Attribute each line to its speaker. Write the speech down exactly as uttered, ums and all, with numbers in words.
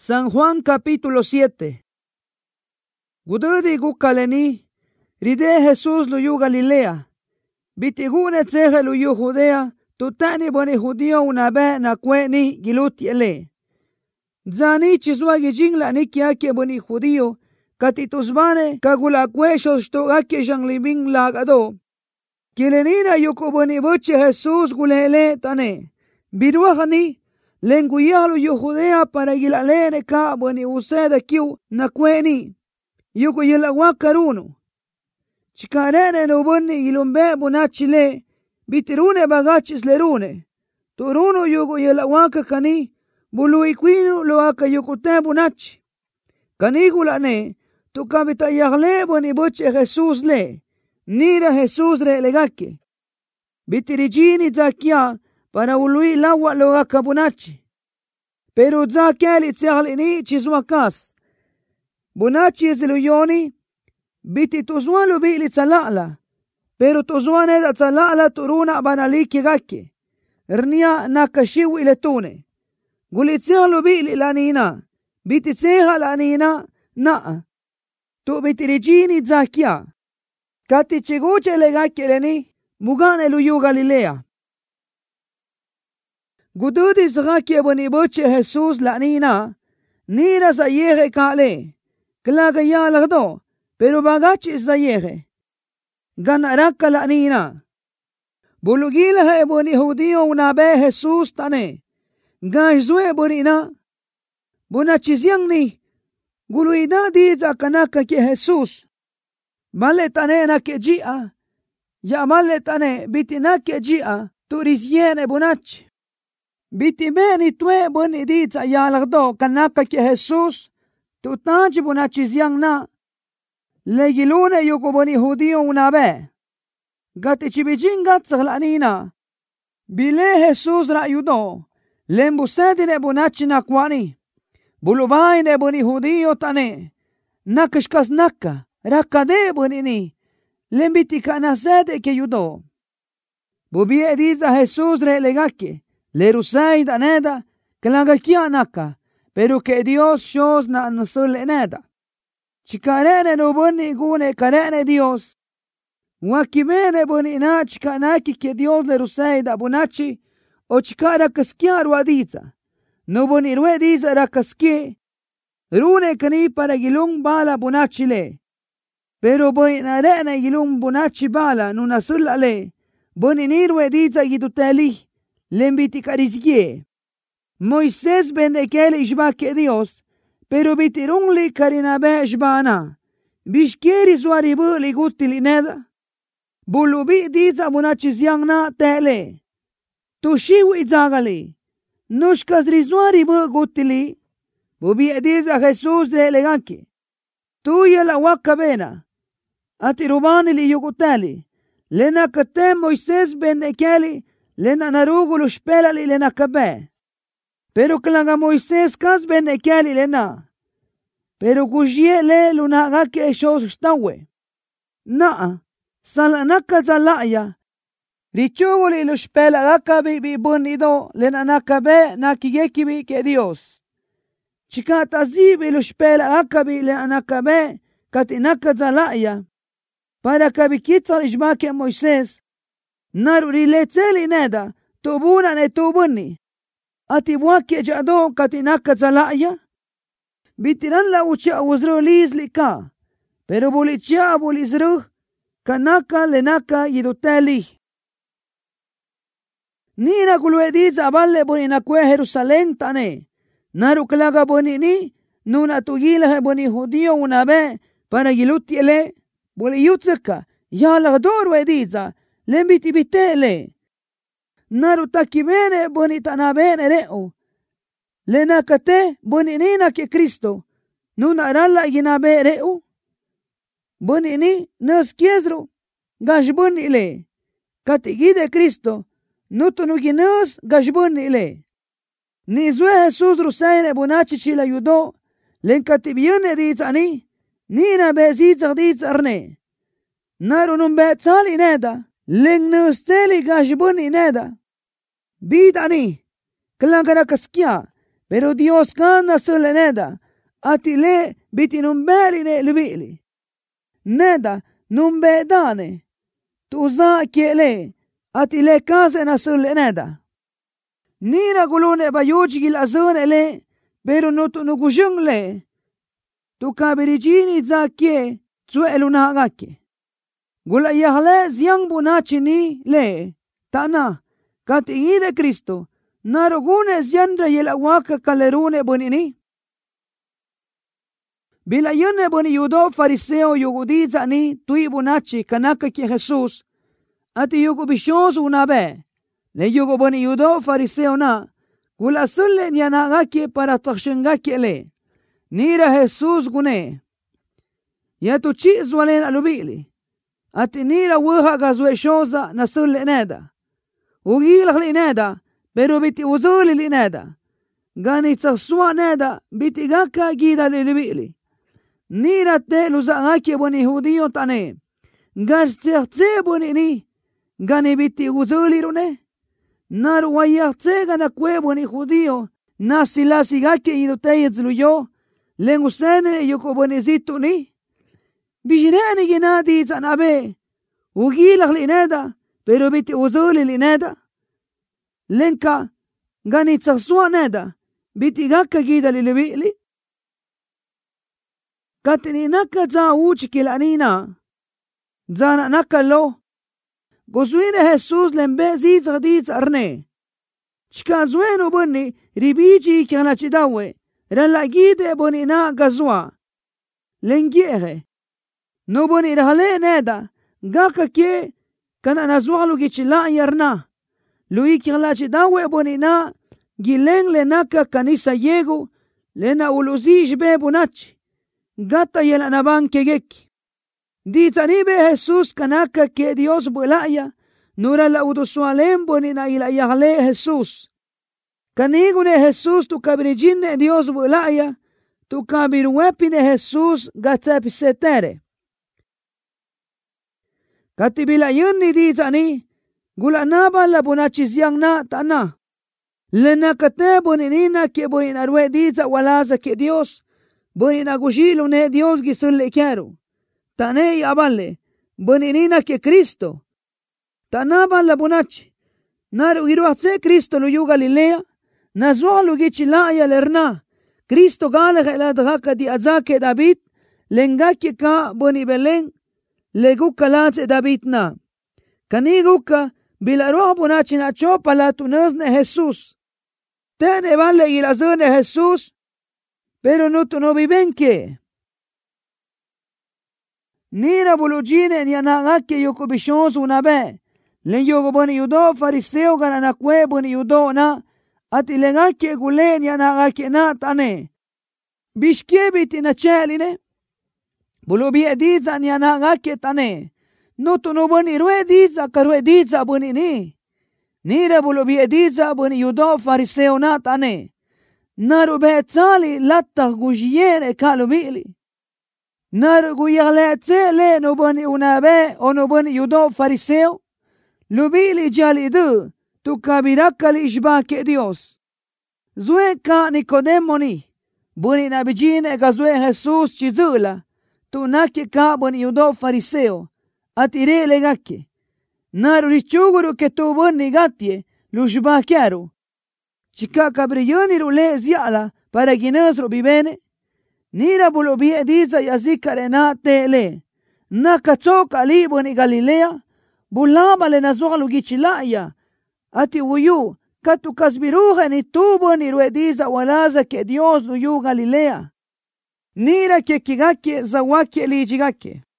Speaker 1: San Juan capítulo siete. Gududi gukaleni, ride Jesús luyu Galilea. Bitigune tseje luyu Judea, tutani boni judío unabe na kweni giluti ele. Zani chizwa gijingla ni kiake boni judío, katituzbane kagula kweshos to ake janglibing lagado. Kilenina yuko boni boche Jesús gulele tane. Biruahani, lenguyalu yu Judea para gilalene ka boni useda kiu na kweni. Yuko yila wakaruno. Chikarene no boni ilumbe bonachile, bitirune bagachis lerune. Toruno yuko yila waka kani, bulu ikwinu lo aka yuko te bonachi. Kanigula ne, tu kabita yagle boni boche Jesus le, nira Jesus re legake. Bitirijini zakia, para ului lawa lo aka bonachi. Pero zakeli tsaglini chizwakas. Bonachi ziluyoni, biti tuzwan lo bili tsalala. Pero tuzwan eda tsalala turuna banaliki gake. Rnia nakashiw iletune. Gulitseha lo bili lanina. Biti tseha lanina naa. Tu biti rijini zakia. Kati chiguche legake leni, mugane luyu Galilea. Gududi zgake boni boche Jesus lanina, nira zayehe kale. Klaga ya lagdo, pero bagachi zayehe. Gana raka lanina. Bulugila he boni judío unabe Jesus tane. Gajzwe bonina. Bonachiziang ni. Guluida diza kanaka ke Jesus. Male tane na ke jia. Ya male tane bitina ke jia. Turiziene bonachi. Biti beni tue boni diza ya lagdo kanaka ke Jesus. Tutanji bonachiziang na. Legilune yuko boni judío unabe. Gati chibijingat saglanina. Bile Jesus rayudo. Lembusedine bonachi nakwani. Bulubaine boni judío tane. Nakashkas naka. Rakade bonini. Lembiti kanasede ke yudo. Bubie diza Jesus re legake. Lerusay daneda. Kalagakia naka. Pero que Dios shows na nusul neda. Chikarene no boni gune karene Dios. Wakimene boni na chikanaki que Dios le rusay da bonachi. O chikara kaskia ruadiza. No boni ruediza rakaskie. Rune kani para gilung bala bonachi le. Pero boni narene gilung bonachi bala no nasul ale. Boni ni ruediza giduteli. Lembiti karizgie. Moisés bendekele ishba ke Dios, pero bitirungli karinabe ishbana. Bishkeri zwaribu li gutili neda. Bulubi diza munachizyang na tele. Tushiw izagali. Nushkas rizwaribu gutili. Bubi diza Jesus le legaki. Tuya la wakabena. Ati rubani li yugutali. Lena kate Moisés bendekele. Lena narugulu shpelali lena kabe. Pero klanga Moisés kas benekali lena. Pero kujie le lunaga ke shos stawe. Naa, salanaka zalaya. Richugo lo spela gakabi bi bonido lena nakabe nakigekibi ke Dios. Chikata zibi lo spela gakabi lena nakabe katinaka zalaya. Para kabikita ishma ke Moisés. Naru riletzeli neda, tubuna ne tubuni. Ati wake jado katinaka zalaya. Bitiran la ucha uzro lizli ka. Pero bulicha bulizru. Kanaka lenaka yiduteli. Nira kuluediza balle boni nakwe Jerusalén tane. Naru klaga boni ni. Nuna tuyila boni judío unabe. Para gilutiele. Buli yutzaka. Ya lagdor ediza. Lembiti bitele. Naru takibene boni tanabene reo. Lena kate boni nina ke Kristo. Nuna ralla ginabe reo. Boni ni nas kiezro. Gashbuni le. Katigide Kristo. Nutunu ginas gashbuni le. Nizwe Jesus rusayne bonachi chila yudo. Len katibione dizani. Nina bezizar dizarne. Naru numbe tsali neda. Len nusteli gashbuni neda. Bidani, klangara kaskia, Pero Dios kana sule neda, ati le biti numbeli ne lubili. Neda numbe dane, tu za kiele, ati le kase na sule neda. Nira gulune ba yujgil azune le, pero nutu nugujung le, tu kabirijini za kie, tsu elunagake. Gula yahle zyang bunachini le, tana, kati ide Kristo, narugune zyandra yela waka kalerune bunini. Bila yune buni yudo fariseo yugudiza ni tui bunachi kanaka ki Jesus, ati yugu bishos unabe, le yugu buni yudo fariseo na, gula sulle nyanagaki para takshengaki le, nira Jesus gune. Yatu chi zwalen alubili, ati nira wuha gazwe shoza na sulle neda. Ugilak li neda, pero biti uzuli li neda. Gani tsaksua neda, biti gaka gida li libili. Nira te luzangaki buni hudiyo tane. Gash tse buni ni, gani biti uzuli rune. Naru wayak tse gana kwe buni hudiyo, na silasi gaki iduteye zluyo, lengusene yuko buni zitu ni. Bijinani ginadi zanabe, ugilak li neda, pero biti uzuli li neda. Lenka, gani tsaksua neda, biti gaka gida li libili. Katini naka za uchi kilanina, zana naka lo, goswine Jesus lembe ziz gadiz arne. Chika zwenu bunni ribiji kiana chidawe, rala gide bunni na gazwa. Lengiere, no bunni rahale neda, gaka kie, kana nazwalu gichila yarna. Lui kiana chidawe bunni na, gileng le naka kanisa yegu, lena uluzish be bunachi. Gata yela naban kegeki. Ditani be Jesus kanaka ke Dios bulaya, nura la udusualem boni na ila yahle Jesus. Kanigune Jesus tu kabrijine Dios bulaya, tu kabiruepine Jesus gata pisetere. Katibila yunni ditani, gula naba la bunachizyang na tana. Lena kate boninina ke boninarwe dita walaza ke Dios, boni nagushilu ne Dios gisulle kero. Tane yaballe, boninina ke Kristo. Tanaban la bunachi. Naru iruatse Kristo lu yu Galilea. Nazwalu gichilaya lerna. Kristo gale la dhaka di azake David. Lengaki ka boni beleng. Leguka latse David na. Kaniguka bilaroh bunachi na chopa la tunazne Jesus. Tene vale ilazone Jesus. Pero no tu no viven que. Nira bulujine ni anagake yoko bishons unabe. Len yoko boni yudo fariseo gana kwe boni yudo na. Ati lengake gule ni anagake na tane. Bishke biti na cheline. Bulubi ediza ni anagake tane. No tu no boni rue diza karue diza boni ni. Nira bulubi ediza boni yudo fariseo na tane. Naru betzali latta gujiere kalubili. Naru guyagletse le no boni unabe o no boni yudo fariseo. Lubili jalidu tu kabirakali ishbake Dios. Zue ka Nicodemoni. Boni nabijine gazue Jesus chizula. Tu nake ka boni yudo fariseo. Atire legake. Naru richuguru ke tu boni gatie lushbakeru. Chika kabriyoni rule ziala para ginezro bibene. Nira bulobie diza yazika rena tele. Nakatsoka libo ni Galilea. Bulama le nazwalu gichilaya. Ati uyu katu kasbiruja ni tubo ni ruediza walaza ke Dios luyu Galilea. Nira ke kigake zawake lijigake.